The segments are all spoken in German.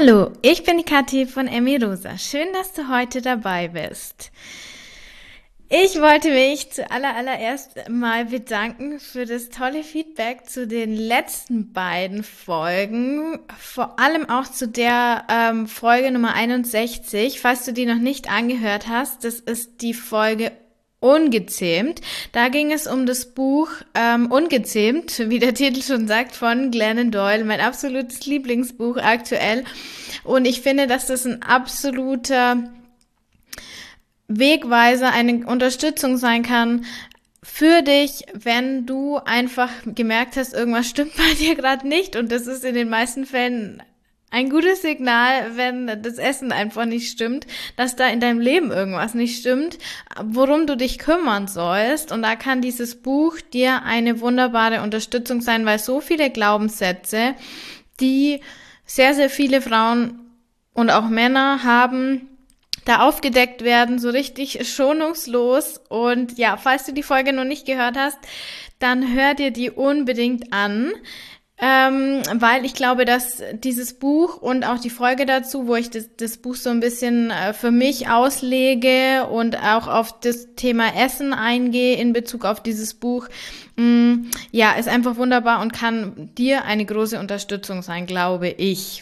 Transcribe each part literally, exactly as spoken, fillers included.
Hallo, ich bin die Kathi von Emmy Rosa. Schön, dass du heute dabei bist. Ich wollte mich zuallererst mal bedanken für das tolle Feedback zu den letzten beiden Folgen, vor allem auch zu der ähm, Folge Nummer einundsechzig. Falls du die noch nicht angehört hast, das ist die Folge Ungezähmt. Da ging es um das Buch ähm, Ungezähmt, wie der Titel schon sagt, von Glennon Doyle, mein absolutes Lieblingsbuch aktuell. Und ich finde, dass das ein absoluter Wegweiser, eine Unterstützung sein kann für dich, wenn du einfach gemerkt hast, irgendwas stimmt bei dir gerade nicht. Und das ist in den meisten Fällen ein gutes Signal, wenn das Essen einfach nicht stimmt, dass da in deinem Leben irgendwas nicht stimmt, worum du dich kümmern sollst. Und da kann dieses Buch dir eine wunderbare Unterstützung sein, weil so viele Glaubenssätze, die sehr, sehr viele Frauen und auch Männer haben, da aufgedeckt werden, so richtig schonungslos. Und ja, falls du die Folge noch nicht gehört hast, dann hör dir die unbedingt an. Ähm, weil ich glaube, dass dieses Buch und auch die Folge dazu, wo ich das, das Buch so ein bisschen äh, für mich auslege und auch auf das Thema Essen eingehe in Bezug auf dieses Buch, mh, ja, ist einfach wunderbar und kann dir eine große Unterstützung sein, glaube ich.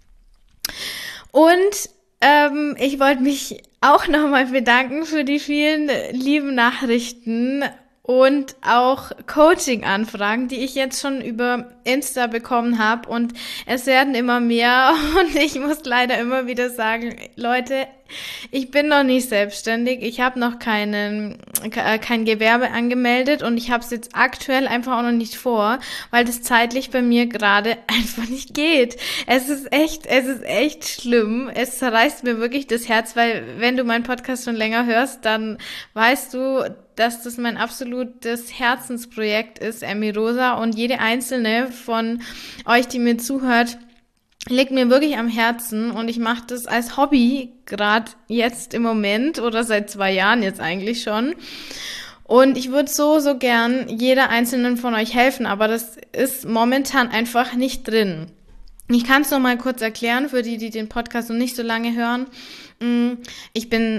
Und ähm, ich wollte mich auch nochmal bedanken für die vielen lieben Nachrichten und auch Coaching-Anfragen, die ich jetzt schon über Insta bekommen habe. Und es werden immer mehr. Und ich muss leider immer wieder sagen, Leute, ich bin noch nicht selbstständig. Ich habe noch keinen, kein Gewerbe angemeldet. Und ich habe es jetzt aktuell einfach auch noch nicht vor, weil das zeitlich bei mir gerade einfach nicht geht. Es ist echt, es ist echt schlimm. Es zerreißt mir wirklich das Herz, weil wenn du meinen Podcast schon länger hörst, dann weißt du, dass das mein absolutes Herzensprojekt ist, Emmy Rosa, und jede einzelne von euch, die mir zuhört, liegt mir wirklich am Herzen und ich mache das als Hobby gerade jetzt im Moment oder seit zwei Jahren jetzt eigentlich schon. Und ich würde so, so gern jeder einzelnen von euch helfen, aber das ist momentan einfach nicht drin. Ich kann es noch mal kurz erklären für die, die den Podcast noch nicht so lange hören. Ich bin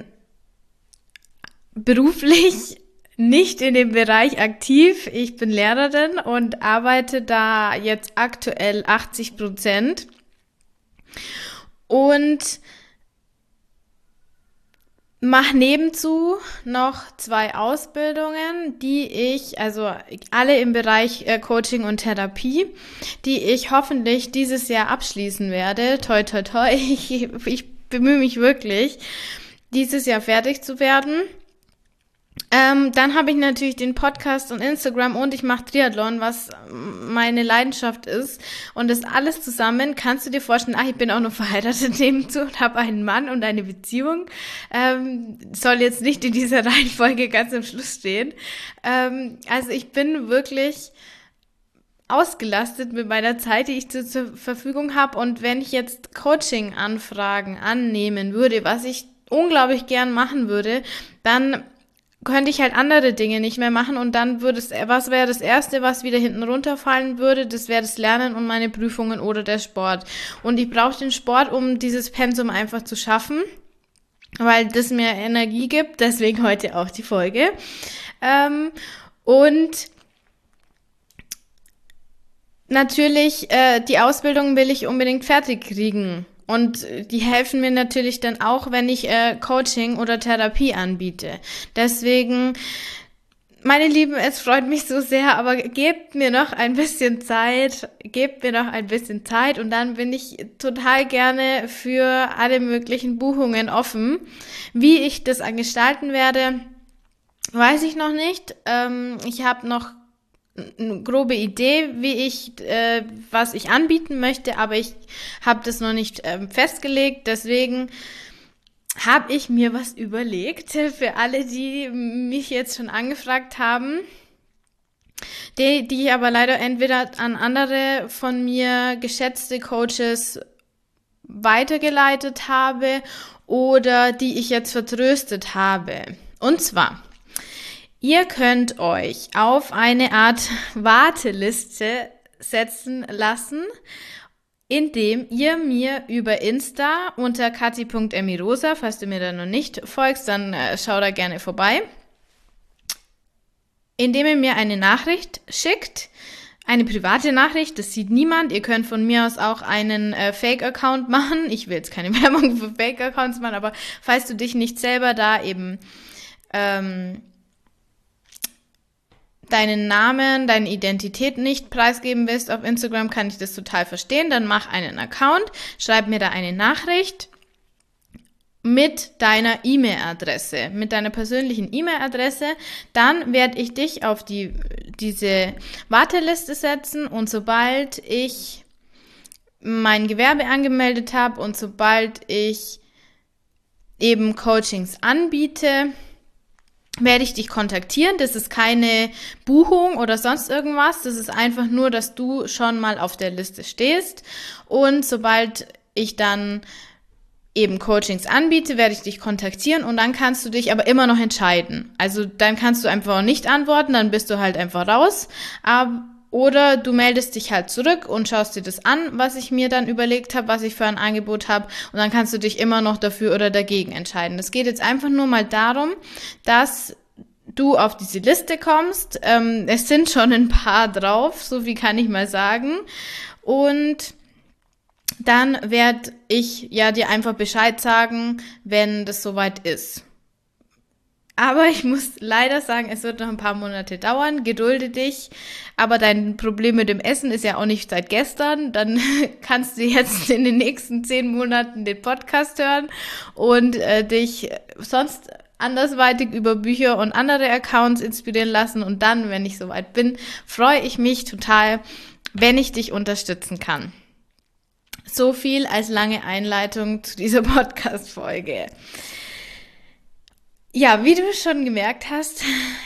beruflich nicht in dem Bereich aktiv. Ich bin Lehrerin und arbeite da jetzt aktuell achtzig Prozent. Und mache nebenzu noch zwei Ausbildungen, die ich, also alle im Bereich äh, Coaching und Therapie, die ich hoffentlich dieses Jahr abschließen werde. Toi, toi, toi. Ich, ich bemühe mich wirklich, dieses Jahr fertig zu werden. Ähm, dann habe ich natürlich den Podcast und Instagram und ich mache Triathlon, was meine Leidenschaft ist. Und das alles zusammen, kannst du dir vorstellen, ach, ich bin auch noch verheiratet nebenzu und habe einen Mann und eine Beziehung. Ähm, soll jetzt nicht in dieser Reihenfolge ganz am Schluss stehen. Ähm, also ich bin wirklich ausgelastet mit meiner Zeit, die ich zur, zur Verfügung habe. Und wenn ich jetzt Coaching-Anfragen annehmen würde, was ich unglaublich gern machen würde, dann könnte ich halt andere Dinge nicht mehr machen und dann würde es, was wäre das Erste, was wieder hinten runterfallen würde? Das wäre das Lernen und meine Prüfungen oder der Sport. Und ich brauche den Sport, um dieses Pensum einfach zu schaffen, weil das mir Energie gibt. Deswegen heute auch die Folge. Ähm, und natürlich, äh, die Ausbildung will ich unbedingt fertig kriegen. Und die helfen mir natürlich dann auch, wenn ich äh, Coaching oder Therapie anbiete. Deswegen, meine Lieben, es freut mich so sehr, aber gebt mir noch ein bisschen Zeit, gebt mir noch ein bisschen Zeit und dann bin ich total gerne für alle möglichen Buchungen offen. Wie ich das gestalten werde, weiß ich noch nicht. Ähm, ich habe noch eine grobe Idee, wie ich, äh, was ich anbieten möchte, aber ich habe das noch nicht ähm, festgelegt, deswegen habe ich mir was überlegt für alle, die mich jetzt schon angefragt haben, die, die ich aber leider entweder an andere von mir geschätzte Coaches weitergeleitet habe oder die ich jetzt vertröstet habe. Und zwar: Ihr könnt euch auf eine Art Warteliste setzen lassen indem ihr mir über Insta unter kathi punkt emirosa, falls du mir da noch nicht folgst, dann äh, schau da gerne vorbei, indem ihr mir eine Nachricht schickt, eine private Nachricht, das sieht niemand. Ihr könnt von mir aus auch einen äh, Fake-Account machen. Ich will jetzt keine Werbung für Fake-Accounts machen, aber falls du dich nicht selber da eben ähm, deinen Namen, deine Identität nicht preisgeben willst auf Instagram, kann ich das total verstehen. Dann mach einen Account, schreib mir da eine Nachricht mit deiner E-Mail-Adresse, mit deiner persönlichen E-Mail-Adresse. Dann werde ich dich auf die diese Warteliste setzen und sobald ich mein Gewerbe angemeldet habe und sobald ich eben Coachings anbiete, werde ich dich kontaktieren. Das ist keine Buchung oder sonst irgendwas. Das ist einfach nur, dass du schon mal auf der Liste stehst. Und sobald ich dann eben Coachings anbiete, werde ich dich kontaktieren und dann kannst du dich aber immer noch entscheiden. Also dann kannst du einfach nicht antworten, dann bist du halt einfach raus. Oder du meldest dich halt zurück und schaust dir das an, was ich mir dann überlegt habe, was ich für ein Angebot habe, und dann kannst du dich immer noch dafür oder dagegen entscheiden. Es geht jetzt einfach nur mal darum, dass du auf diese Liste kommst. Ähm, es sind schon ein paar drauf, so viel kann ich mal sagen. Und dann werde ich ja dir einfach Bescheid sagen, wenn das soweit ist. Aber ich muss leider sagen, es wird noch ein paar Monate dauern. Gedulde dich. Aber dein Problem mit dem Essen ist ja auch nicht seit gestern. Dann kannst du jetzt in den nächsten zehn Monaten den Podcast hören und äh, dich sonst andersweitig über Bücher und andere Accounts inspirieren lassen. Und dann, wenn ich soweit bin, freue ich mich total, wenn ich dich unterstützen kann. So viel als lange Einleitung zu dieser Podcast-Folge. Ja, wie du schon gemerkt hast,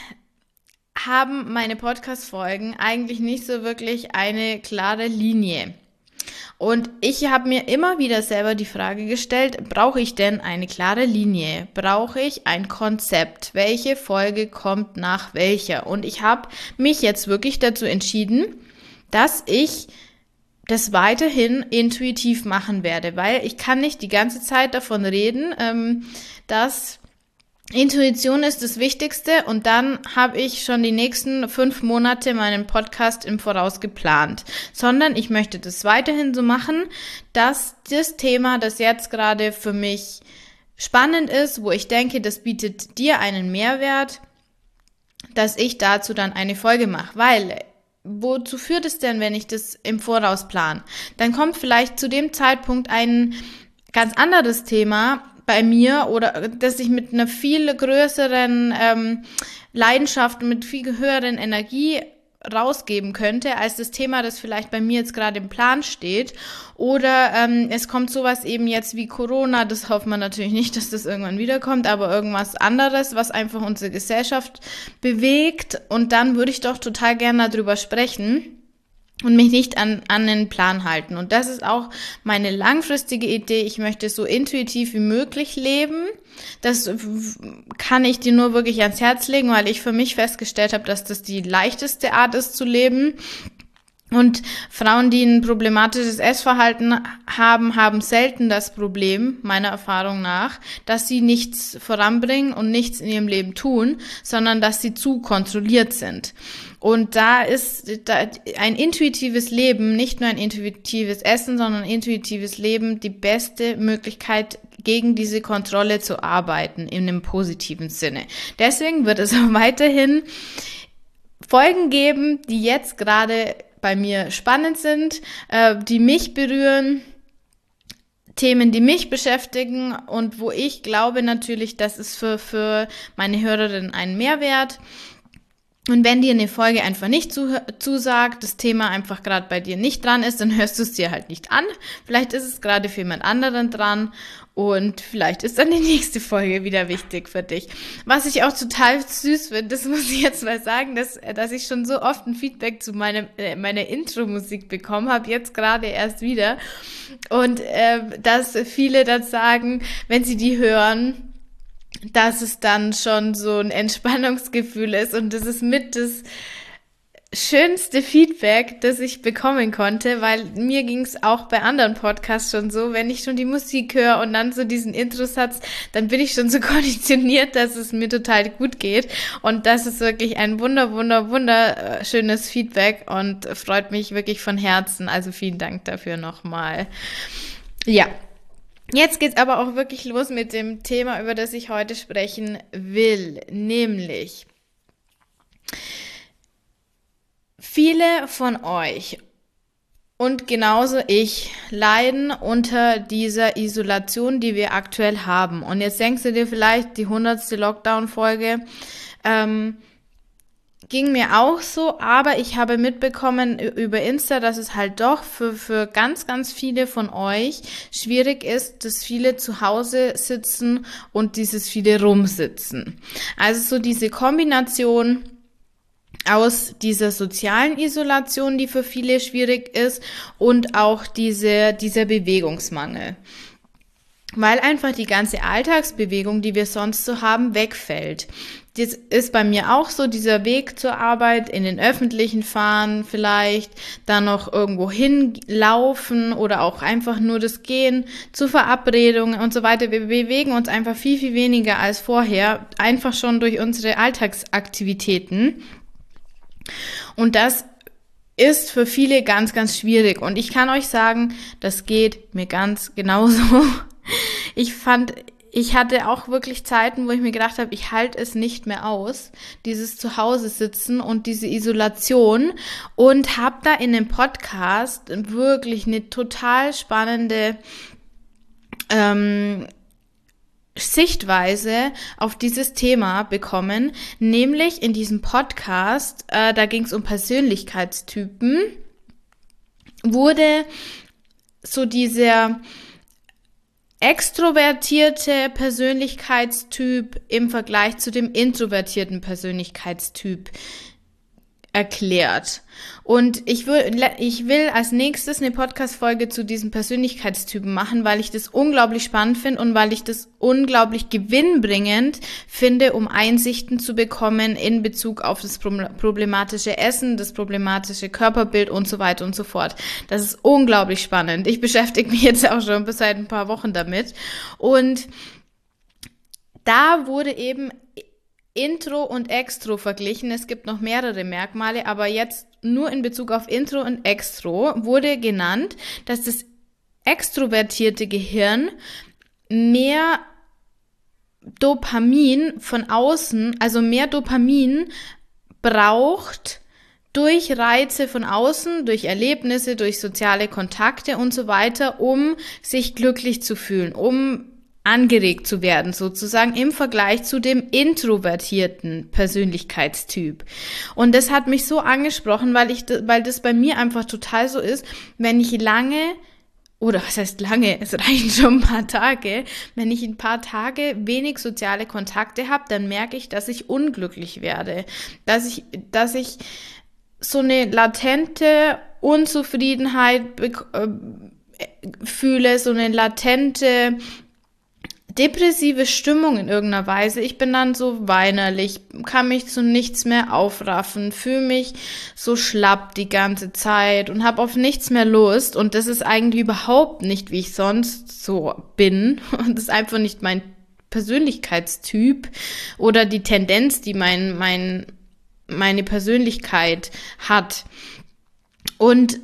haben meine Podcast-Folgen eigentlich nicht so wirklich eine klare Linie. Und ich habe mir immer wieder selber die Frage gestellt, brauche ich denn eine klare Linie? Brauche ich ein Konzept? Welche Folge kommt nach welcher? Und ich habe mich jetzt wirklich dazu entschieden, dass ich das weiterhin intuitiv machen werde, weil ich kann nicht die ganze Zeit davon reden, ähm, dass Intuition ist das Wichtigste, und dann habe ich schon die nächsten fünf Monate meinen Podcast im Voraus geplant, sondern ich möchte das weiterhin so machen, dass das Thema, das jetzt gerade für mich spannend ist, wo ich denke, das bietet dir einen Mehrwert, dass ich dazu dann eine Folge mache, weil wozu führt es denn, wenn ich das im Voraus plane? Dann kommt vielleicht zu dem Zeitpunkt ein ganz anderes Thema bei mir, oder dass ich mit einer viel größeren ähm, Leidenschaft, mit viel höheren Energie rausgeben könnte, als das Thema, das vielleicht bei mir jetzt gerade im Plan steht. Oder ähm, es kommt sowas eben jetzt wie Corona, das hofft man natürlich nicht, dass das irgendwann wiederkommt, aber irgendwas anderes, was einfach unsere Gesellschaft bewegt, und dann würde ich doch total gerne darüber sprechen und mich nicht an, an den Plan halten. Und das ist auch meine langfristige Idee. Ich möchte so intuitiv wie möglich leben. Das kann ich dir nur wirklich ans Herz legen, weil ich für mich festgestellt habe, dass das die leichteste Art ist zu leben. Und Frauen, die ein problematisches Essverhalten haben, haben selten das Problem, meiner Erfahrung nach, dass sie nichts voranbringen und nichts in ihrem Leben tun, sondern dass sie zu kontrolliert sind. Und da ist da ein intuitives Leben, nicht nur ein intuitives Essen, sondern ein intuitives Leben die beste Möglichkeit, gegen diese Kontrolle zu arbeiten, in einem positiven Sinne. Deswegen wird es auch weiterhin Folgen geben, die jetzt gerade bei mir spannend sind, äh, die mich berühren, Themen, die mich beschäftigen und wo ich glaube natürlich, das ist für, für meine Hörerinnen ein Mehrwert. Und wenn dir eine Folge einfach nicht zusagt, das Thema einfach gerade bei dir nicht dran ist, dann hörst du es dir halt nicht an. Vielleicht ist es gerade für jemand anderen dran und vielleicht ist dann die nächste Folge wieder wichtig für dich. Was ich auch total süß finde, das muss ich jetzt mal sagen, dass, dass ich schon so oft ein Feedback zu meiner, äh, meiner Intro-Musik bekommen habe, jetzt gerade erst wieder. Und äh, dass viele dann sagen, wenn sie die hören, dass es dann schon so ein Entspannungsgefühl ist, und das ist mit das, schönste Feedback, das ich bekommen konnte, weil mir ging es auch bei anderen Podcasts schon so, wenn ich schon die Musik höre und dann so diesen Introsatz, dann bin ich schon so konditioniert, dass es mir total gut geht, und das ist wirklich ein wunder, wunder, wunderschönes Feedback und freut mich wirklich von Herzen, also vielen Dank dafür nochmal. Ja. Jetzt geht's aber auch wirklich los mit dem Thema, über das ich heute sprechen will, nämlich viele von euch und genauso ich leiden unter dieser Isolation, die wir aktuell haben. Und jetzt denkst du dir vielleicht, die hundertste Lockdown-Folge ähm, ging mir auch so, aber ich habe mitbekommen über Insta, dass es halt doch für, für ganz, ganz viele von euch schwierig ist, dass viele zu Hause sitzen und dieses viele rumsitzen. Also so diese Kombination aus dieser sozialen Isolation, die für viele schwierig ist, und auch diese, dieser Bewegungsmangel. Weil einfach die ganze Alltagsbewegung, die wir sonst so haben, wegfällt. Das ist bei mir auch so, dieser Weg zur Arbeit, in den öffentlichen Fahren vielleicht, dann noch irgendwo hinlaufen oder auch einfach nur das Gehen zu Verabredungen und so weiter. Wir bewegen uns einfach viel, viel weniger als vorher, einfach schon durch unsere Alltagsaktivitäten. Und das ist für viele ganz, ganz schwierig. Und ich kann euch sagen, das geht mir ganz genauso. Ich fand, ich hatte auch wirklich Zeiten, wo ich mir gedacht habe, ich halte es nicht mehr aus, dieses Zuhause sitzen und diese Isolation, und habe da in dem Podcast wirklich eine total spannende ähm, Sichtweise auf dieses Thema bekommen, nämlich in diesem Podcast, äh, da ging es um Persönlichkeitstypen, wurde so dieser extrovertierte Persönlichkeitstyp im Vergleich zu dem introvertierten Persönlichkeitstyp erklärt. Und ich will, ich will als nächstes eine Podcast-Folge zu diesen Persönlichkeitstypen machen, weil ich das unglaublich spannend finde und weil ich das unglaublich gewinnbringend finde, um Einsichten zu bekommen in Bezug auf das problematische Essen, das problematische Körperbild und so weiter und so fort. Das ist unglaublich spannend. Ich beschäftige mich jetzt auch schon bis seit ein paar Wochen damit. Und da wurde eben Intro und Extro verglichen. Es gibt noch mehrere Merkmale, aber jetzt nur in Bezug auf Intro und Extro wurde genannt, dass das extrovertierte Gehirn mehr Dopamin von außen, also mehr Dopamin braucht durch Reize von außen, durch Erlebnisse, durch soziale Kontakte und so weiter, um sich glücklich zu fühlen, um angeregt zu werden, sozusagen im Vergleich zu dem introvertierten Persönlichkeitstyp. Und das hat mich so angesprochen, weil ich, weil das bei mir einfach total so ist, wenn ich lange, oder was heißt lange, es reichen schon ein paar Tage, wenn ich ein paar Tage wenig soziale Kontakte habe, dann merke ich, dass ich unglücklich werde, dass ich, dass ich so eine latente Unzufriedenheit be- äh, fühle, so eine latente depressive Stimmung in irgendeiner Weise. Ich bin dann so weinerlich, kann mich zu nichts mehr aufraffen, fühle mich so schlapp die ganze Zeit und habe auf nichts mehr Lust. Und das ist eigentlich überhaupt nicht, wie ich sonst so bin. Und das ist einfach nicht mein Persönlichkeitstyp oder die Tendenz, die mein, mein, meine Persönlichkeit hat. Und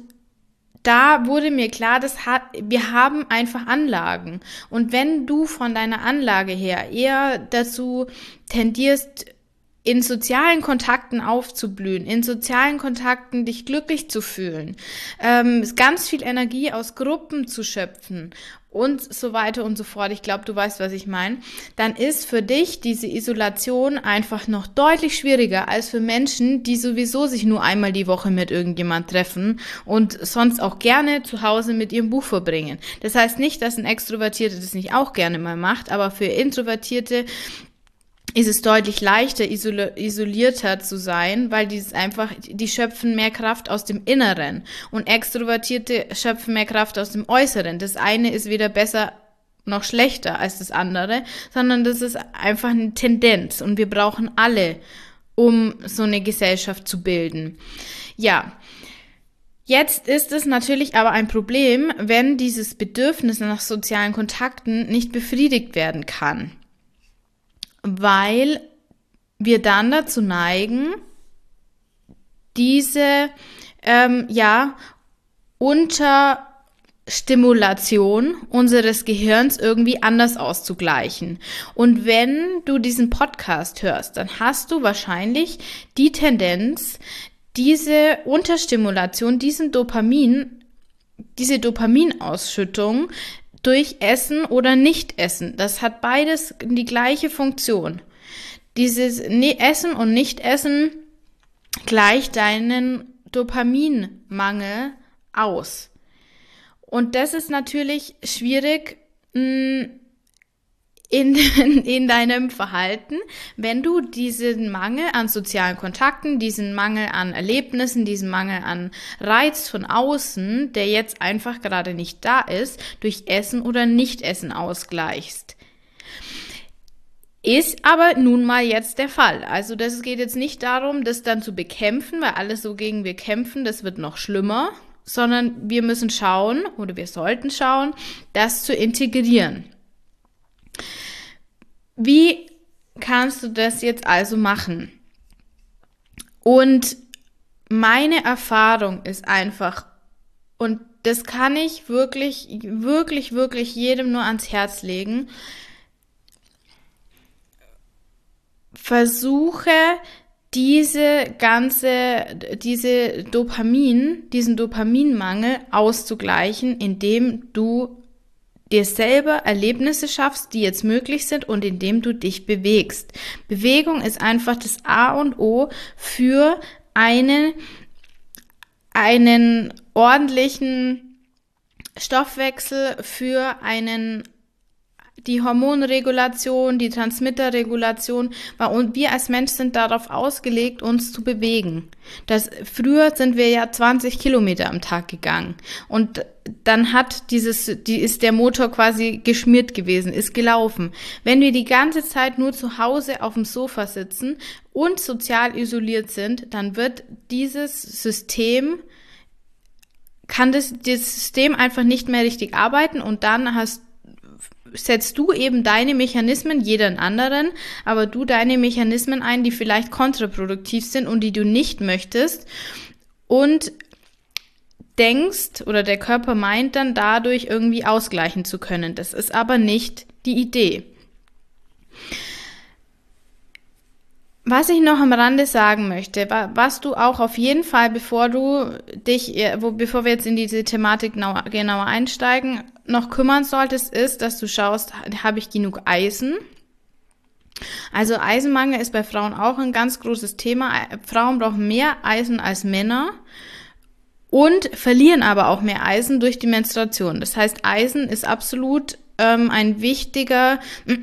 da wurde mir klar, das hat, wir haben einfach Anlagen. Und wenn du von deiner Anlage her eher dazu tendierst, in sozialen Kontakten aufzublühen, in sozialen Kontakten dich glücklich zu fühlen, ähm, ganz viel Energie aus Gruppen zu schöpfen und so weiter und so fort, ich glaube, du weißt, was ich meine, dann ist für dich diese Isolation einfach noch deutlich schwieriger als für Menschen, die sowieso sich nur einmal die Woche mit irgendjemand treffen und sonst auch gerne zu Hause mit ihrem Buch verbringen. Das heißt nicht, dass ein Extrovertierter das nicht auch gerne mal macht, aber für Introvertierte ist es deutlich leichter, isol- isolierter zu sein, weil die einfach, die schöpfen mehr Kraft aus dem Inneren und Extrovertierte schöpfen mehr Kraft aus dem Äußeren. Das eine ist weder besser noch schlechter als das andere, sondern das ist einfach eine Tendenz und wir brauchen alle um so eine Gesellschaft zu bilden. Ja, jetzt ist es natürlich aber ein Problem, wenn dieses Bedürfnis nach sozialen Kontakten nicht befriedigt werden kann, weil wir dann dazu neigen, diese ähm, ja Unterstimulation unseres Gehirns irgendwie anders auszugleichen. Und wenn du diesen Podcast hörst, dann hast du wahrscheinlich die Tendenz, diese Unterstimulation, diesen Dopamin, diese Dopaminausschüttung durch Essen oder Nicht-Essen, das hat beides die gleiche Funktion. Dieses Essen und Nicht-Essen gleicht deinen Dopaminmangel aus. Und das ist natürlich schwierig in, in, in deinem Verhalten, wenn du diesen Mangel an sozialen Kontakten, diesen Mangel an Erlebnissen, diesen Mangel an Reiz von außen, der jetzt einfach gerade nicht da ist, durch Essen oder Nicht-Essen ausgleichst. Ist aber nun mal jetzt der Fall. Also das geht jetzt nicht darum, das dann zu bekämpfen, weil alles so gegen wir kämpfen, das wird noch schlimmer, sondern wir müssen schauen oder wir sollten schauen, das zu integrieren. Wie kannst du das jetzt also machen? Und meine Erfahrung ist einfach, und das kann ich wirklich, wirklich, wirklich jedem nur ans Herz legen, versuche diese ganze, diese Dopamin, diesen Dopaminmangel auszugleichen, indem du dir selber Erlebnisse schaffst, die jetzt möglich sind und indem du dich bewegst. Bewegung ist einfach das A und O für einen, einen ordentlichen Stoffwechsel, für einen die Hormonregulation, die Transmitterregulation, und wir als Mensch sind darauf ausgelegt, uns zu bewegen. Das, früher sind wir ja zwanzig Kilometer am Tag gegangen und dann hat dieses, die ist der Motor quasi geschmiert gewesen, ist gelaufen. Wenn wir die ganze Zeit nur zu Hause auf dem Sofa sitzen und sozial isoliert sind, dann wird dieses System, kann das, das System einfach nicht mehr richtig arbeiten und dann hast setzt du eben deine Mechanismen, jeden anderen, aber du deine Mechanismen ein, die vielleicht kontraproduktiv sind und die du nicht möchtest und denkst oder der Körper meint dann dadurch irgendwie ausgleichen zu können. Das ist aber nicht die Idee. Was ich noch am Rande sagen möchte, was du auch auf jeden Fall, bevor du dich, bevor wir jetzt in diese Thematik genauer einsteigen, noch kümmern solltest, ist, dass du schaust, habe ich genug Eisen? Also Eisenmangel ist bei Frauen auch ein ganz großes Thema. Frauen brauchen mehr Eisen als Männer und verlieren aber auch mehr Eisen durch die Menstruation. Das heißt, Eisen ist absolut ähm, ein wichtiger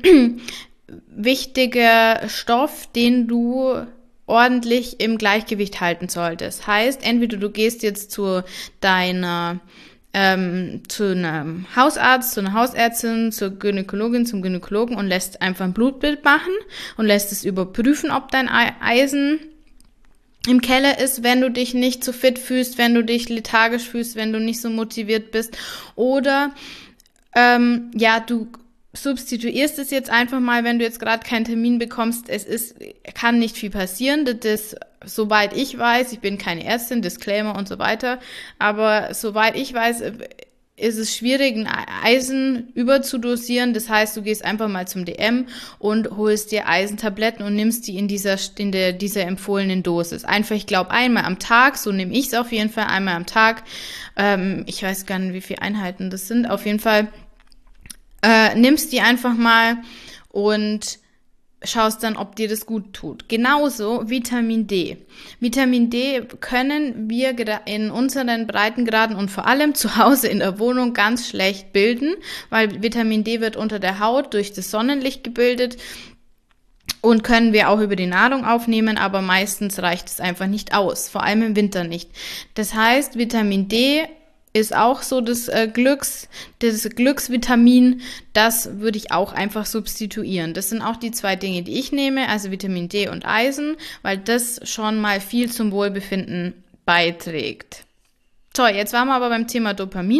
wichtiger Stoff, den du ordentlich im Gleichgewicht halten solltest. Heißt, entweder du gehst jetzt zu deiner, ähm, zu einem Hausarzt, zu einer Hausärztin, zur Gynäkologin, zum Gynäkologen und lässt einfach ein Blutbild machen und lässt es überprüfen, ob dein Eisen im Keller ist, wenn du dich nicht so fit fühlst, wenn du dich lethargisch fühlst, wenn du nicht so motiviert bist. Oder ähm, ja, du substituierst es jetzt einfach mal, wenn du jetzt gerade keinen Termin bekommst. Es ist, kann nicht viel passieren. Das ist, soweit ich weiß, ich bin keine Ärztin, Disclaimer und so weiter, aber soweit ich weiß, ist es schwierig, ein Eisen überzudosieren. Das heißt, du gehst einfach mal zum D M und holst dir Eisentabletten und nimmst die in dieser, in der, dieser empfohlenen Dosis. Einfach, ich glaube, einmal am Tag, so nehme ich es auf jeden Fall, einmal am Tag. Ähm, ich weiß gar nicht, wie viele Einheiten das sind. Auf jeden Fall Äh, nimmst die einfach mal und schaust dann, ob dir das gut tut. Genauso Vitamin D. Vitamin D können wir in unseren Breitengraden und vor allem zu Hause in der Wohnung ganz schlecht bilden, weil Vitamin D wird unter der Haut durch das Sonnenlicht gebildet und können wir auch über die Nahrung aufnehmen, aber meistens reicht es einfach nicht aus, vor allem im Winter nicht. Das heißt, Vitamin D ist auch so das äh, Glücks, das Glücksvitamin, das würde ich auch einfach substituieren. Das sind auch die zwei Dinge, die ich nehme, also Vitamin D und Eisen, weil das schon mal viel zum Wohlbefinden beiträgt. So, jetzt waren wir aber beim Thema Dopamin.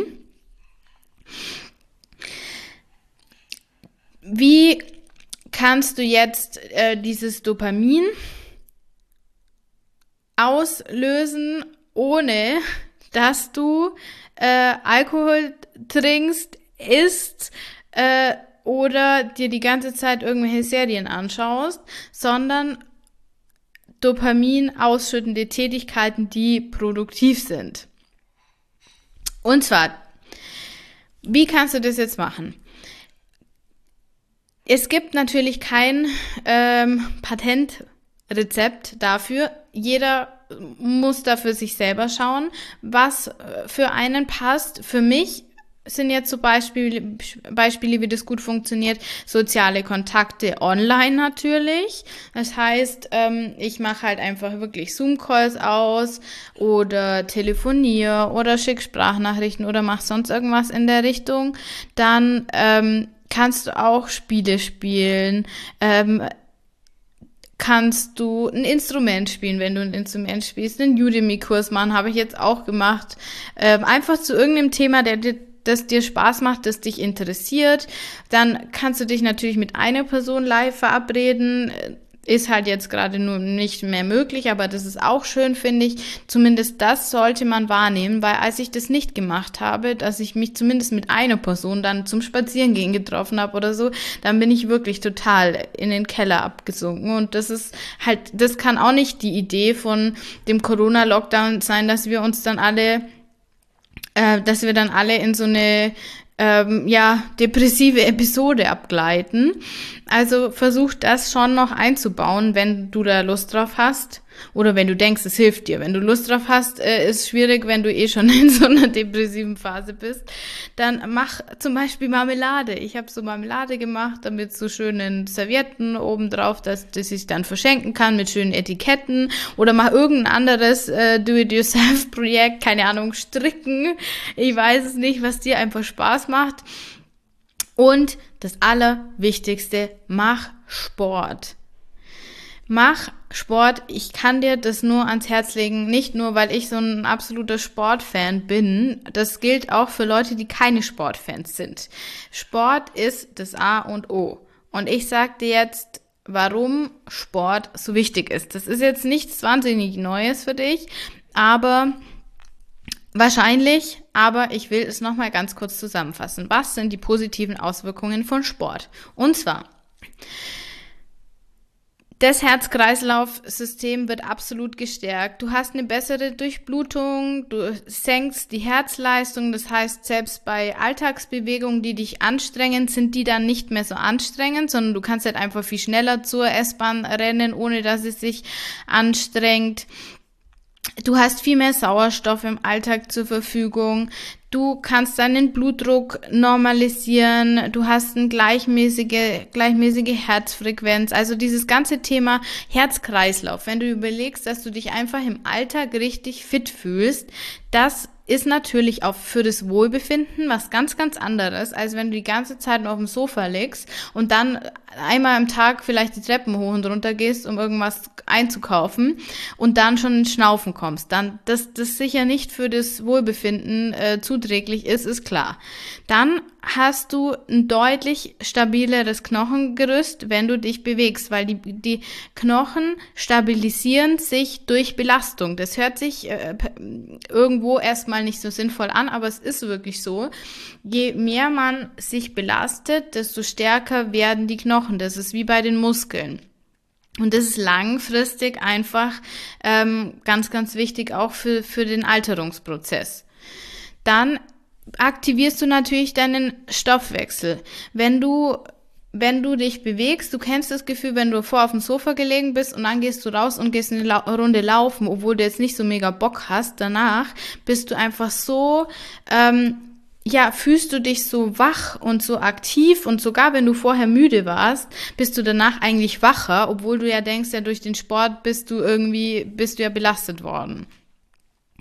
Wie kannst du jetzt äh, dieses Dopamin auslösen, ohne dass du äh, Alkohol trinkst, isst äh, oder dir die ganze Zeit irgendwelche Serien anschaust, sondern Dopamin ausschüttende Tätigkeiten, die produktiv sind. Und zwar, wie kannst du das jetzt machen? Es gibt natürlich kein ähm, Patentrezept dafür. Jeder muss da für sich selber schauen, was für einen passt. Für mich sind jetzt so Beispiele, Beispiele, wie das gut funktioniert, soziale Kontakte online natürlich. Das heißt, ähm, ich mache halt einfach wirklich Zoom-Calls aus oder telefoniere oder schicke Sprachnachrichten oder mache sonst irgendwas in der Richtung. Dann ähm, kannst du auch Spiele spielen, ähm, kannst du ein Instrument spielen, wenn du ein Instrument spielst, einen Udemy-Kurs machen, habe ich jetzt auch gemacht. Ähm, einfach zu irgendeinem Thema, der dir das dir Spaß macht, das dich interessiert. Dann kannst du dich natürlich mit einer Person live verabreden. Ist halt jetzt gerade nur nicht mehr möglich, aber das ist auch schön, finde ich. Zumindest das sollte man wahrnehmen, weil als ich das nicht gemacht habe, dass ich mich zumindest mit einer Person dann zum Spazierengehen getroffen habe oder so, dann bin ich wirklich total in den Keller abgesunken. Und das ist halt, das kann auch nicht die Idee von dem Corona-Lockdown sein, dass wir uns dann alle Äh, dass wir dann alle in so eine ähm, ja depressive Episode abgleiten. Also versuch das schon noch einzubauen, wenn du da Lust drauf hast oder wenn du denkst, es hilft dir. Wenn du Lust drauf hast, äh, ist schwierig, wenn du eh schon in so einer depressiven Phase bist. Dann mach zum Beispiel Marmelade. Ich habe so Marmelade gemacht, damit so schönen Servietten obendrauf, dass das ich dann verschenken kann mit schönen Etiketten oder mach irgendein anderes äh, Do-it-yourself-Projekt, keine Ahnung, stricken. Ich weiß es nicht, was dir einfach Spaß macht. Und das Allerwichtigste, mach Sport. Mach Sport, ich kann dir das nur ans Herz legen, nicht nur, weil ich so ein absoluter Sportfan bin, das gilt auch für Leute, die keine Sportfans sind. Sport ist das A und O. Und ich sag dir jetzt, warum Sport so wichtig ist. Das ist jetzt nichts wahnsinnig Neues für dich, aber wahrscheinlich, aber ich will es nochmal ganz kurz zusammenfassen. Was sind die positiven Auswirkungen von Sport? Und zwar, das Herz-Kreislauf-System wird absolut gestärkt. Du hast eine bessere Durchblutung, du senkst die Herzleistung, das heißt, selbst bei Alltagsbewegungen, die dich anstrengen, sind die dann nicht mehr so anstrengend, sondern du kannst halt einfach viel schneller zur S-Bahn rennen, ohne dass es sich anstrengt. Du hast viel mehr Sauerstoff im Alltag zur Verfügung. Du kannst deinen Blutdruck normalisieren. Du hast eine gleichmäßige, gleichmäßige Herzfrequenz. Also dieses ganze Thema Herz-Kreislauf. Wenn du überlegst, dass du dich einfach im Alltag richtig fit fühlst, das ist natürlich auch für das Wohlbefinden was ganz, ganz anderes, als wenn du die ganze Zeit nur auf dem Sofa liegst und dann einmal am Tag vielleicht die Treppen hoch und runter gehst, um irgendwas einzukaufen und dann schon ins Schnaufen kommst. Dann, dass das sicher nicht für das Wohlbefinden äh, zuträglich ist, ist klar. Dann hast du ein deutlich stabileres Knochengerüst, wenn du dich bewegst, weil die, die Knochen stabilisieren sich durch Belastung. Das hört sich äh, irgendwo erstmal nicht so sinnvoll an, aber es ist wirklich so. Je mehr man sich belastet, desto stärker werden die Knochen. Das ist wie bei den Muskeln. Und das ist langfristig einfach ähm, ganz, ganz wichtig auch für, für den Alterungsprozess. Dann aktivierst du natürlich deinen Stoffwechsel. Wenn du wenn du dich bewegst, du kennst das Gefühl, wenn du vor auf dem Sofa gelegen bist und dann gehst du raus und gehst eine La- Runde laufen, obwohl du jetzt nicht so mega Bock hast, danach bist du einfach so, ähm, ja, fühlst du dich so wach und so aktiv und sogar wenn du vorher müde warst, bist du danach eigentlich wacher, obwohl du ja denkst, ja durch den Sport bist du irgendwie, bist du ja belastet worden.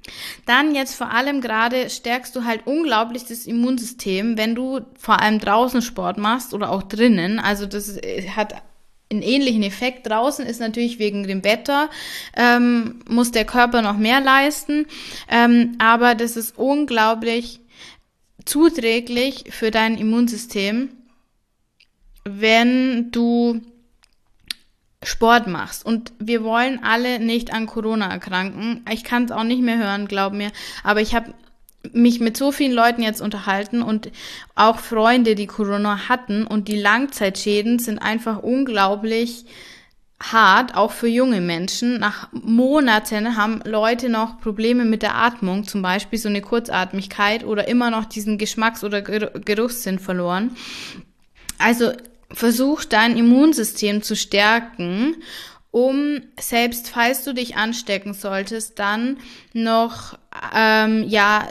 Dann jetzt vor allem gerade stärkst du halt unglaublich das Immunsystem, wenn du vor allem draußen Sport machst oder auch drinnen. Also das hat einen ähnlichen Effekt. Draußen ist natürlich wegen dem Wetter, ähm, muss der Körper noch mehr leisten, ähm, aber das ist unglaublich zuträglich für dein Immunsystem, wenn du Sport machst. Und wir wollen alle nicht an Corona erkranken. Ich kann es auch nicht mehr hören, glaub mir. Aber ich habe mich mit so vielen Leuten jetzt unterhalten und auch Freunde, die Corona hatten. Und die Langzeitschäden sind einfach unglaublich hart, auch für junge Menschen. Nach Monaten haben Leute noch Probleme mit der Atmung, zum Beispiel so eine Kurzatmigkeit oder immer noch diesen Geschmacks- oder Geruchssinn verloren. Also versuch dein Immunsystem zu stärken, um, selbst falls du dich anstecken solltest, dann noch ähm, ja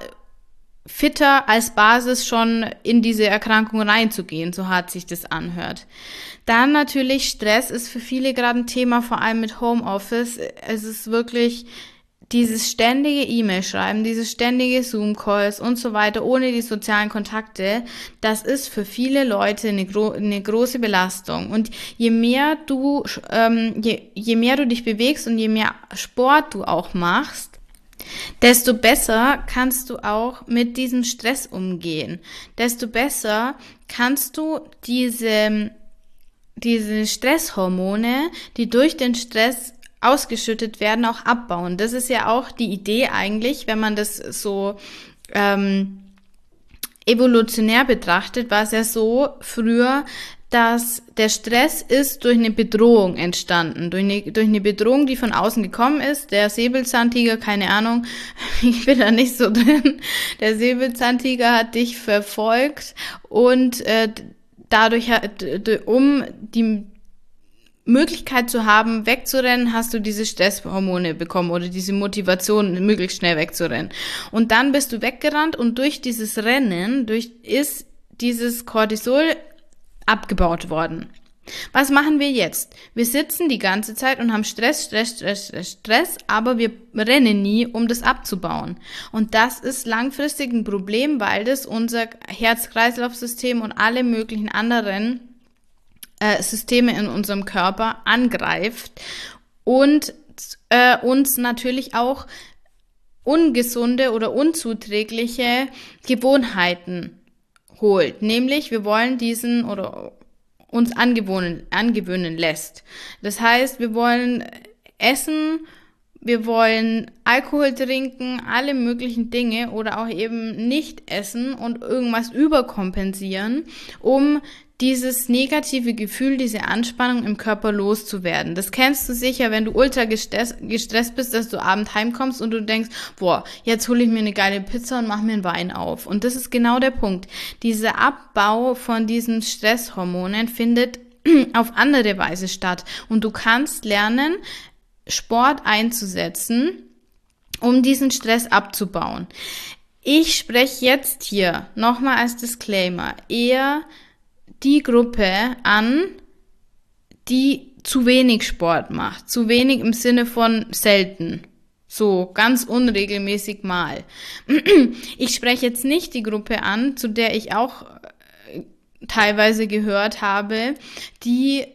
fitter als Basis schon in diese Erkrankung reinzugehen, so hart sich das anhört. Dann natürlich Stress ist für viele gerade ein Thema, vor allem mit Homeoffice. Es ist wirklich dieses ständige E-Mail-Schreiben, diese ständige Zoom-Calls und so weiter, ohne die sozialen Kontakte, das ist für viele Leute eine, gro- eine große Belastung. Und je mehr du, ähm, je, je mehr du dich bewegst und je mehr Sport du auch machst, desto besser kannst du auch mit diesem Stress umgehen. Desto besser kannst du diese, diese Stresshormone, die durch den Stress ausgeschüttet werden, auch abbauen. Das ist ja auch die Idee eigentlich, wenn man das so ähm, evolutionär betrachtet, war es ja so früher, dass der Stress ist durch eine Bedrohung entstanden, durch eine, durch eine Bedrohung, die von außen gekommen ist. Der Säbelzahntiger, keine Ahnung, ich bin da nicht so drin, der Säbelzahntiger hat dich verfolgt und äh, dadurch, um die Möglichkeit zu haben, wegzurennen, hast du diese Stresshormone bekommen oder diese Motivation, möglichst schnell wegzurennen. Und dann bist du weggerannt und durch dieses Rennen, durch ist dieses Cortisol abgebaut worden. Was machen wir jetzt? Wir sitzen die ganze Zeit und haben Stress, Stress, Stress, Stress, Stress, aber wir rennen nie, um das abzubauen. Und das ist langfristig ein Problem, weil das unser Herz-Kreislauf-System und alle möglichen anderen Systeme in unserem Körper angreift und äh, uns natürlich auch ungesunde oder unzuträgliche Gewohnheiten holt. Nämlich, wir wollen diesen oder uns angewöhnen, angewöhnen lässt. Das heißt, wir wollen essen, wir wollen Alkohol trinken, alle möglichen Dinge oder auch eben nicht essen und irgendwas überkompensieren, um dieses negative Gefühl, diese Anspannung im Körper loszuwerden. Das kennst du sicher, wenn du ultra gestresst, gestresst bist, dass du abends heimkommst und du denkst, boah, jetzt hole ich mir eine geile Pizza und mache mir einen Wein auf. Und das ist genau der Punkt. Dieser Abbau von diesen Stresshormonen findet auf andere Weise statt. Und du kannst lernen, Sport einzusetzen, um diesen Stress abzubauen. Ich spreche jetzt hier nochmal als Disclaimer eher die Gruppe an, die zu wenig Sport macht. Zu wenig im Sinne von selten. So, ganz unregelmäßig mal. Ich spreche jetzt nicht die Gruppe an, zu der ich auch teilweise gehört habe, die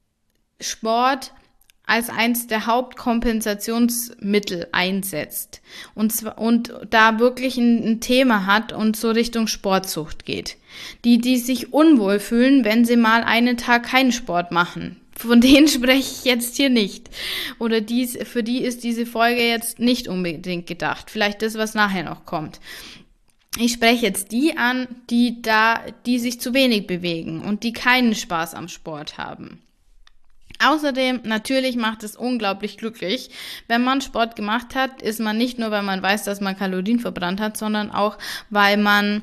Sport als eins der Hauptkompensationsmittel einsetzt und zwar, und da wirklich ein, ein Thema hat und so Richtung Sportsucht geht. Die, die sich unwohl fühlen, wenn sie mal einen Tag keinen Sport machen. Von denen spreche ich jetzt hier nicht. Oder dies, für die ist diese Folge jetzt nicht unbedingt gedacht. Vielleicht das, was nachher noch kommt. Ich spreche jetzt die an, die da, die sich zu wenig bewegen und die keinen Spaß am Sport haben. Außerdem, natürlich macht es unglaublich glücklich. Wenn man Sport gemacht hat, ist man nicht nur, weil man weiß, dass man Kalorien verbrannt hat, sondern auch, weil man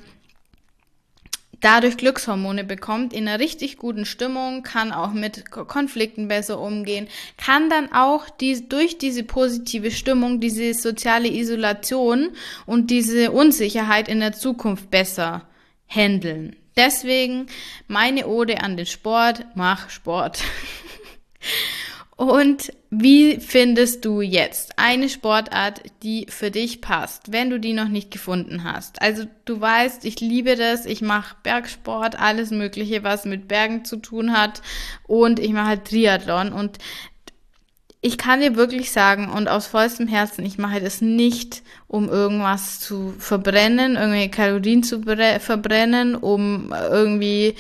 dadurch Glückshormone bekommt, in einer richtig guten Stimmung, kann auch mit Konflikten besser umgehen, kann dann auch die, durch diese positive Stimmung, diese soziale Isolation und diese Unsicherheit in der Zukunft besser handeln. Deswegen meine Ode an den Sport, mach Sport. Und wie findest du jetzt eine Sportart, die für dich passt, wenn du die noch nicht gefunden hast? Also du weißt, ich liebe das, ich mache Bergsport, alles Mögliche, was mit Bergen zu tun hat, und ich mache halt Triathlon, und ich kann dir wirklich sagen und aus vollstem Herzen, ich mache das nicht, um irgendwas zu verbrennen, irgendwelche Kalorien zu verbrennen, um irgendwie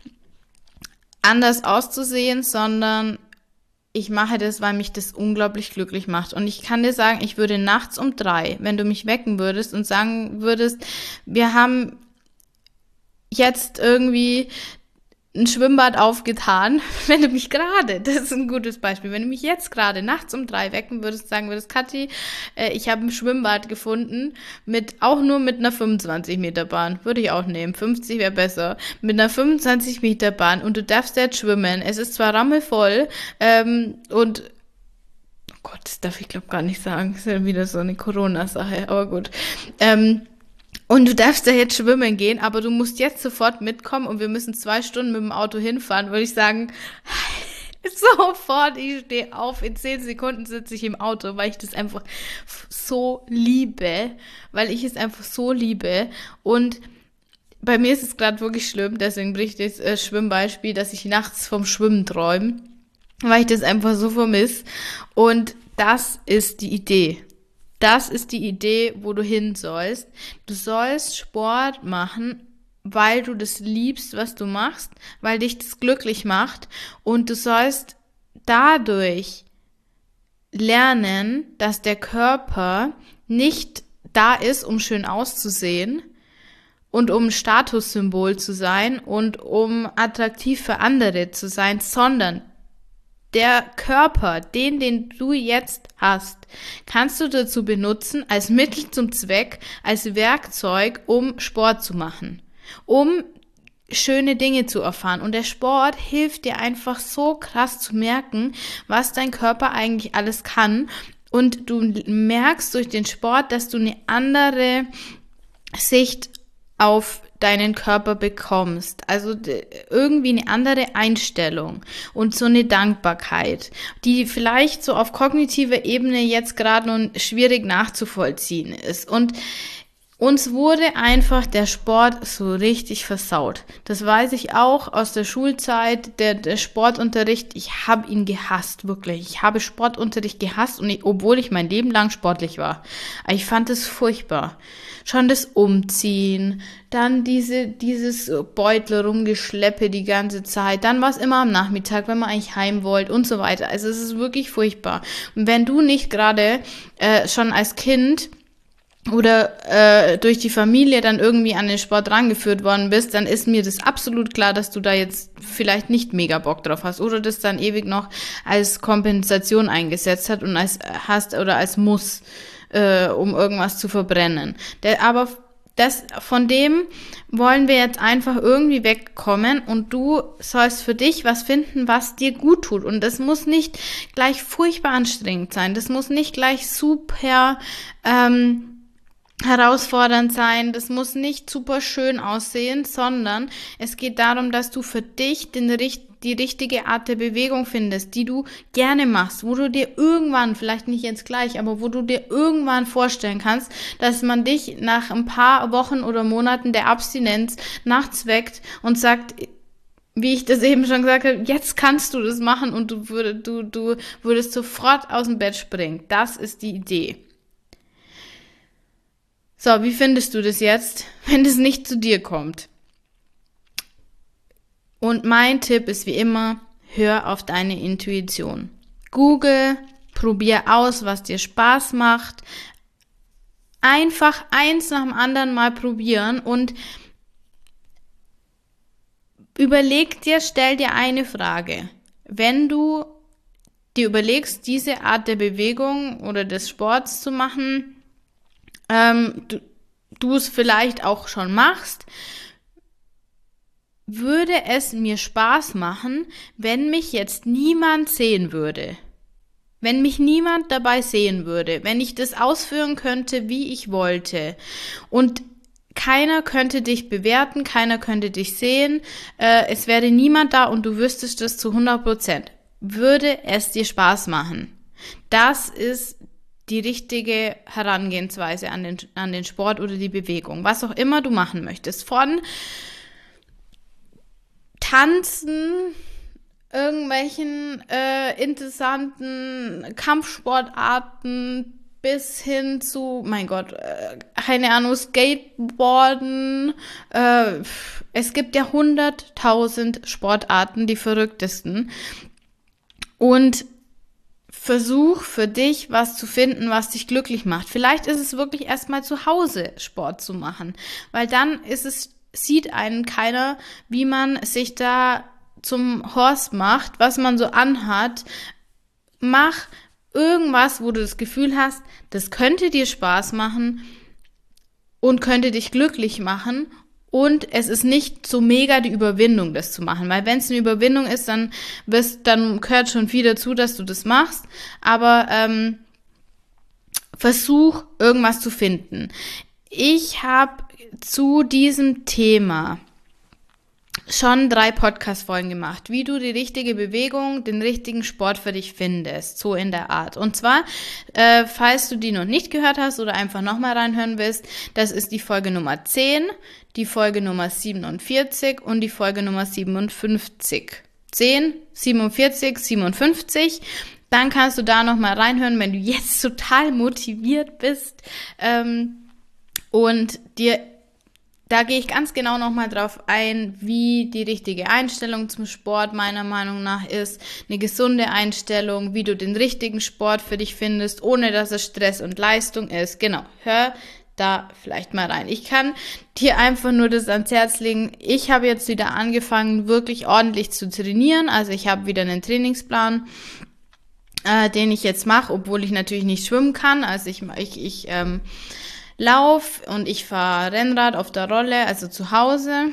anders auszusehen, sondern ich mache das, weil mich das unglaublich glücklich macht. Und ich kann dir sagen, ich würde nachts um drei, wenn du mich wecken würdest und sagen würdest, wir haben jetzt irgendwie ein Schwimmbad aufgetan, wenn du mich gerade, das ist ein gutes Beispiel, wenn du mich jetzt gerade nachts um drei wecken würdest, sagen würdest, Kathi, äh, ich habe ein Schwimmbad gefunden, mit auch nur mit einer fünfundzwanzig Meter Bahn, würde ich auch nehmen, fünfzig wäre besser, mit einer fünfundzwanzig Meter Bahn, und du darfst jetzt schwimmen, es ist zwar rammelvoll, ähm, und oh Gott, das darf ich glaube gar nicht sagen, das ist ja wieder so eine Corona-Sache, aber gut, ähm, und du darfst ja jetzt schwimmen gehen, aber du musst jetzt sofort mitkommen und wir müssen zwei Stunden mit dem Auto hinfahren, würde ich sagen, sofort, ich stehe auf, in zehn Sekunden sitze ich im Auto, weil ich das einfach so liebe, weil ich es einfach so liebe. Und bei mir ist es gerade wirklich schlimm, deswegen bricht das äh, Schwimmbeispiel, dass ich nachts vom Schwimmen träume, weil ich das einfach so vermisse. Und das ist die Idee. Das ist die Idee, wo du hin sollst. Du sollst Sport machen, weil du das liebst, was du machst, weil dich das glücklich macht, und du sollst dadurch lernen, dass der Körper nicht da ist, um schön auszusehen und um Statussymbol zu sein und um attraktiv für andere zu sein, sondern der Körper, den, den du jetzt hast, kannst du dazu benutzen als Mittel zum Zweck, als Werkzeug, um Sport zu machen, um schöne Dinge zu erfahren. Und der Sport hilft dir einfach so krass zu merken, was dein Körper eigentlich alles kann. Und du merkst durch den Sport, dass du eine andere Sicht auf deinen Körper bekommst. Also irgendwie eine andere Einstellung und so eine Dankbarkeit, die vielleicht so auf kognitiver Ebene jetzt gerade noch schwierig nachzuvollziehen ist. Und uns wurde einfach der Sport so richtig versaut. Das weiß ich auch aus der Schulzeit, der, der Sportunterricht. Ich habe ihn gehasst, wirklich. Ich habe Sportunterricht gehasst, und ich, obwohl ich mein Leben lang sportlich war. Ich fand es furchtbar. Schon das Umziehen, dann diese dieses Beutel rumgeschleppe die ganze Zeit, dann war es immer am Nachmittag, wenn man eigentlich heim wollte und so weiter. Also es ist wirklich furchtbar. Und wenn du nicht gerade äh, schon als Kind oder äh, durch die Familie dann irgendwie an den Sport rangeführt worden bist, dann ist mir das absolut klar, dass du da jetzt vielleicht nicht mega Bock drauf hast oder das dann ewig noch als Kompensation eingesetzt hat und als hast oder als Muss, äh, um irgendwas zu verbrennen. Der, aber das, von dem wollen wir jetzt einfach irgendwie wegkommen, und du sollst für dich was finden, was dir gut tut. Und das muss nicht gleich furchtbar anstrengend sein. Das muss nicht gleich super ähm, herausfordernd sein, das muss nicht super schön aussehen, sondern es geht darum, dass du für dich den, die richtige Art der Bewegung findest, die du gerne machst, wo du dir irgendwann, vielleicht nicht jetzt gleich, aber wo du dir irgendwann vorstellen kannst, dass man dich nach ein paar Wochen oder Monaten der Abstinenz nachts weckt und sagt, wie ich das eben schon gesagt habe, jetzt kannst du das machen, und du, würd, du, du würdest sofort aus dem Bett springen. Das ist die Idee. So, wie findest du das jetzt, wenn das nicht zu dir kommt? Und mein Tipp ist wie immer, hör auf deine Intuition. Google, probier aus, was dir Spaß macht. Einfach eins nach dem anderen mal probieren und überleg dir, stell dir eine Frage. Wenn du dir überlegst, diese Art der Bewegung oder des Sports zu machen, ähm, du, du es vielleicht auch schon machst, würde es mir Spaß machen, wenn mich jetzt niemand sehen würde. Wenn mich niemand dabei sehen würde, wenn ich das ausführen könnte, wie ich wollte. Und keiner könnte dich bewerten, keiner könnte dich sehen, äh, es wäre niemand da und du wüsstest das zu hundert Prozent. würde es dir Spaß machen? Das ist die richtige Herangehensweise an den, an den Sport oder die Bewegung, was auch immer du machen möchtest. Von Tanzen, irgendwelchen äh, interessanten Kampfsportarten bis hin zu, mein Gott, äh, keine Ahnung, Skateboarden. Äh, es gibt ja hunderttausend Sportarten, die verrücktesten. Und versuch für dich was zu finden, was dich glücklich macht. Vielleicht ist es wirklich erstmal zu Hause Sport zu machen, weil dann ist es, sieht einen keiner, wie man sich da zum Horst macht, was man so anhat. Mach irgendwas, wo du das Gefühl hast, das könnte dir Spaß machen und könnte dich glücklich machen. Und es ist nicht so mega die Überwindung, das zu machen. Weil wenn es eine Überwindung ist, dann wirst, dann gehört schon viel dazu, dass du das machst. Aber ähm, versuch, irgendwas zu finden. Ich habe zu diesem Thema schon drei Podcast-Folgen gemacht, wie du die richtige Bewegung, den richtigen Sport für dich findest, so in der Art. Und zwar, äh, falls du die noch nicht gehört hast oder einfach nochmal reinhören willst, das ist die Folge Nummer zehn, die Folge Nummer siebenundvierzig und die Folge Nummer siebenundfünfzig. zehn, siebenundvierzig, siebenundfünfzig. Dann kannst du da nochmal reinhören, wenn du jetzt total motiviert bist ähm, und dir Da gehe ich ganz genau nochmal drauf ein, wie die richtige Einstellung zum Sport meiner Meinung nach ist. Eine gesunde Einstellung, wie du den richtigen Sport für dich findest, ohne dass es Stress und Leistung ist. Genau, hör da vielleicht mal rein. Ich kann dir einfach nur das ans Herz legen. Ich habe jetzt wieder angefangen, wirklich ordentlich zu trainieren. Also ich habe wieder einen Trainingsplan, äh, den ich jetzt mache, obwohl ich natürlich nicht schwimmen kann. Also ich, ich, ich ähm, Lauf und ich fahre Rennrad auf der Rolle, also zu Hause,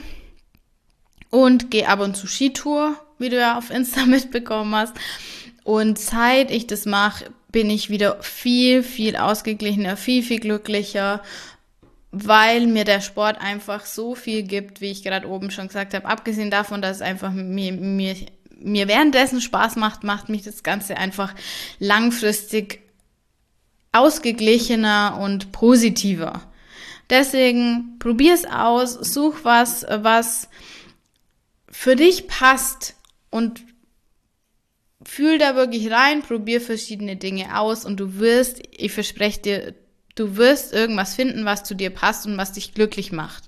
und gehe ab und zu Skitour, wie du ja auf Insta mitbekommen hast. Und seit ich das mache, bin ich wieder viel, viel ausgeglichener, viel, viel glücklicher, weil mir der Sport einfach so viel gibt, wie ich gerade oben schon gesagt habe. Abgesehen davon, dass es einfach mir, mir, mir währenddessen Spaß macht, macht mich das Ganze einfach langfristig ausgeglichener und positiver. Deswegen probier's aus, such was, was für dich passt und fühl da wirklich rein, probier verschiedene Dinge aus und du wirst, ich verspreche dir, du wirst irgendwas finden, was zu dir passt und was dich glücklich macht.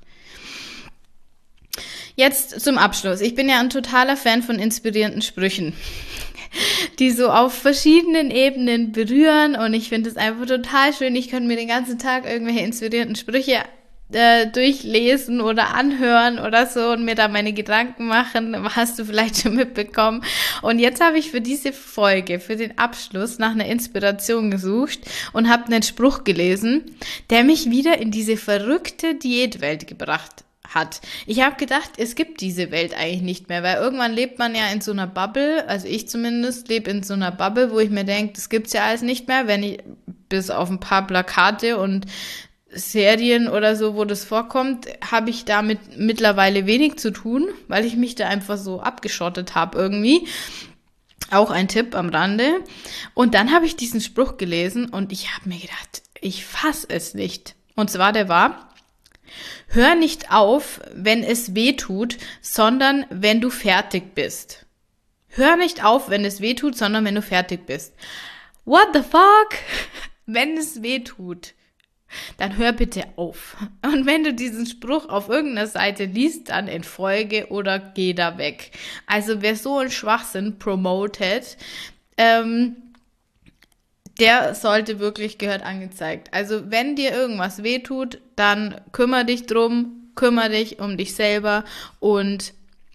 Jetzt zum Abschluss. Ich bin ja ein totaler Fan von inspirierenden Sprüchen, die so auf verschiedenen Ebenen berühren, und ich finde es einfach total schön. Ich könnte mir den ganzen Tag irgendwelche inspirierenden Sprüche äh, durchlesen oder anhören oder so und mir da meine Gedanken machen, hast du vielleicht schon mitbekommen. Und jetzt habe ich für diese Folge, für den Abschluss nach einer Inspiration gesucht und habe einen Spruch gelesen, der mich wieder in diese verrückte Diätwelt gebracht hat. Ich habe gedacht, es gibt diese Welt eigentlich nicht mehr, weil irgendwann lebt man ja in so einer Bubble, also ich zumindest lebe in so einer Bubble, wo ich mir denke, das gibt's ja alles nicht mehr, wenn ich bis auf ein paar Plakate und Serien oder so, wo das vorkommt, habe ich damit mittlerweile wenig zu tun, weil ich mich da einfach so abgeschottet habe irgendwie. Auch ein Tipp am Rande. Und dann habe ich diesen Spruch gelesen und ich habe mir gedacht, ich fass es nicht. Und zwar, der war: Hör nicht auf, wenn es weh tut, sondern wenn du fertig bist. Hör nicht auf, wenn es weh tut, sondern wenn du fertig bist. What the fuck? Wenn es weh tut, dann hör bitte auf. Und wenn du diesen Spruch auf irgendeiner Seite liest, dann entfolge oder geh da weg. Also wer so einen Schwachsinn promotet, ähm, der sollte wirklich gehört angezeigt. Also wenn dir irgendwas wehtut, dann kümmere dich drum, kümmere dich um dich selber und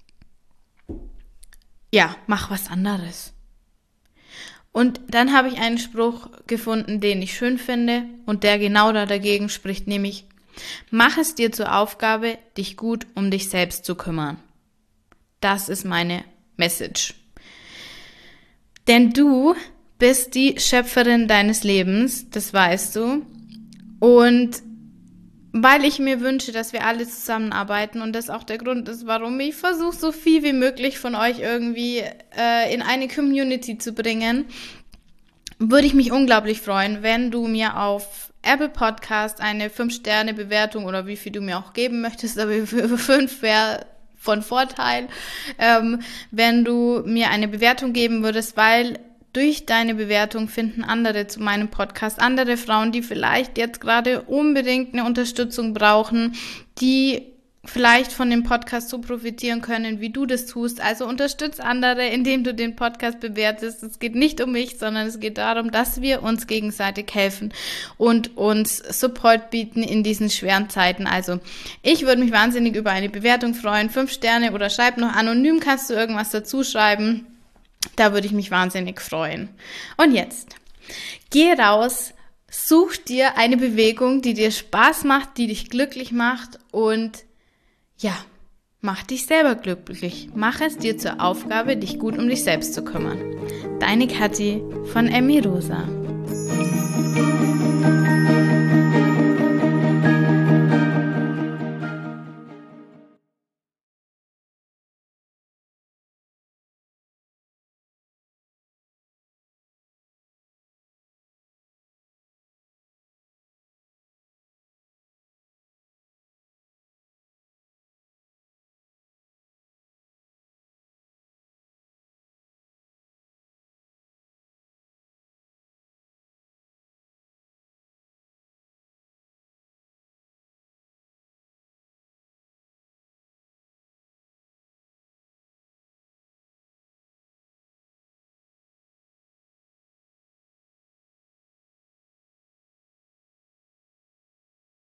ja, mach was anderes. Und dann habe ich einen Spruch gefunden, den ich schön finde und der genau da dagegen spricht, nämlich: Mach es dir zur Aufgabe, dich gut um dich selbst zu kümmern. Das ist meine Message. Denn du bist die Schöpferin deines Lebens, das weißt du. Und weil ich mir wünsche, dass wir alle zusammenarbeiten und das auch der Grund ist, warum ich versuche, so viel wie möglich von euch irgendwie äh, in eine Community zu bringen, würde ich mich unglaublich freuen, wenn du mir auf Apple Podcast eine fünf Sterne Bewertung oder wie viel du mir auch geben möchtest, aber für fünf wäre von Vorteil, ähm, wenn du mir eine Bewertung geben würdest, weil durch deine Bewertung finden andere zu meinem Podcast, andere Frauen, die vielleicht jetzt gerade unbedingt eine Unterstützung brauchen, die vielleicht von dem Podcast so profitieren können, wie du das tust. Also unterstütz andere, indem du den Podcast bewertest. Es geht nicht um mich, sondern es geht darum, dass wir uns gegenseitig helfen und uns Support bieten in diesen schweren Zeiten. Also ich würde mich wahnsinnig über eine Bewertung freuen. Fünf Sterne oder schreib noch anonym, kannst du irgendwas dazu schreiben. Da würde ich mich wahnsinnig freuen. Und jetzt, geh raus, such dir eine Bewegung, die dir Spaß macht, die dich glücklich macht und ja, mach dich selber glücklich. Mach es dir zur Aufgabe, dich gut um dich selbst zu kümmern. Deine Kathi von Emmy Rosa.